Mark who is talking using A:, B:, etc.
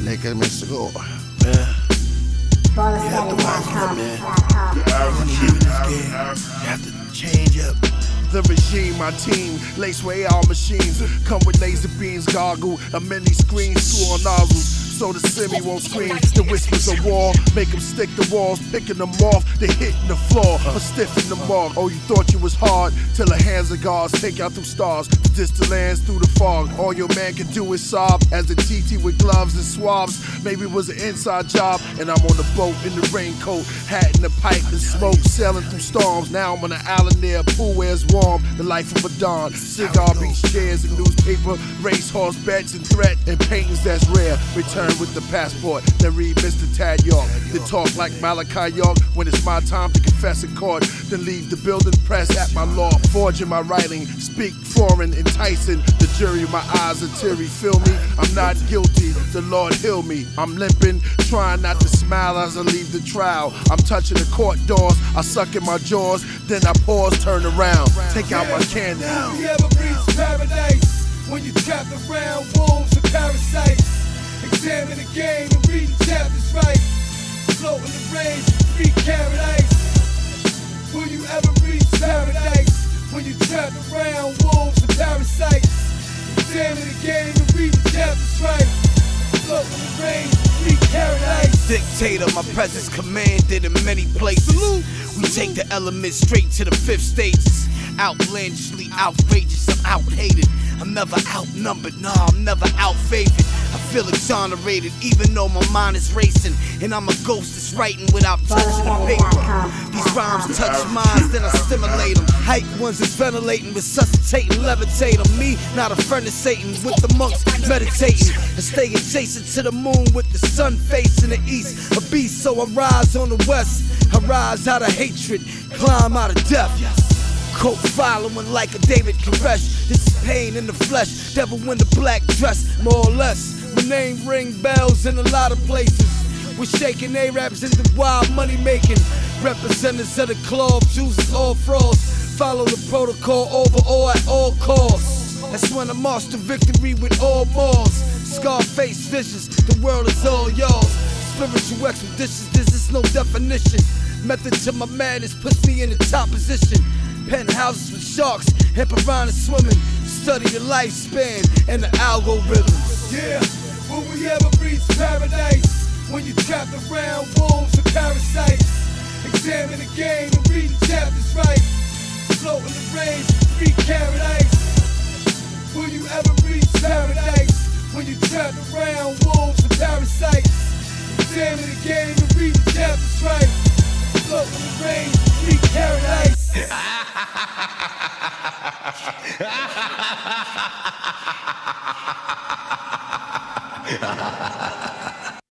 A: Hay que me seguro.
B: You have to wise up, man. When you live in this game, you have to change up.
A: The regime, my team, lace with AR machines, come with laser beams, goggle, a mini screen, screw on nozzles, so the semi won't scream. The whispers of war, make them stick the walls, picking them off, they hitting the floor, or stiffing them off. Oh, you thought you was hard, till the hands of guards take out through stars, to distant lands through the fog. All your man can do is sob, as the TT with gloves and swabs. Maybe it was an inside job, and I'm on the boat in the raincoat, hat in the pipe and smoke, sailing through storms. Now I'm on an island near a pool where it's warm, the life of a don. Cigar beach chairs and newspaper, racehorse bets and threat, and paintings that's rare. Return with the passport, then read Mr. Tad York. Then talk like Malachi York when it's my time to confess in court. Then leave the building press at my law, forging my writing, speak foreign, enticing the jury. My eyes are teary, feel me? I'm not guilty, the Lord heal me. I'm limping, trying not to smile as I leave the trial. I'm touching the court doors, I suck in my jaws, then I pause, turn around, take out my candle.
C: You ever reach paradise when you trapped around wolves and parasites? Examine the game and read the chapters right. Float in the rain, 3 carat ice. Will you ever reach paradise when you trapped around wolves and parasites? Examine the game and read the chapters right. Float in the rain, 3 carat ice.
D: Dictator, my presence commanded in many places. We take the elements straight to the 5th stages. Outlandishly outrageous, I'm out-hated. I'm never outnumbered, nah, I'm never out-favored. I feel exonerated, even though my mind is racing. And I'm a ghost that's writing without touching the paper. These rhymes touch minds, then I stimulate them. Hype ones is ventilating, resuscitating, levitating. Me, not a friend of Satan, with the monks meditating. And stay adjacent to the moon with the sun facing the east. A beast, so I rise on the west. I rise out of hatred, climb out of death. Coat following like a David Koresh. This is pain in the flesh, devil in the black dress, more or less. My name ring bells in a lot of places. We're shaking Arabs into wild money making. Representatives of the cloth, chooses all frauds. Follow the protocol over all at all costs. That's when I march to victory with all mores. Scarface visions, the world is all yours. Spiritual expeditions, this is no definition. Method to my madness puts me in the top position. Penthouses with sharks and piranhas swimming. Study the lifespan and the algorithms.
C: Yeah, will we ever reach paradise when you trapped around wolves and parasites? Examine the game and read the chapters right. Float in the rain, 3 carat ice. Will you ever reach paradise when you trapped around wolves and parasites? Examine the game and read the chapters right. Float in the rain, 3 carat ice.
B: Ha ha ha ha ha ha!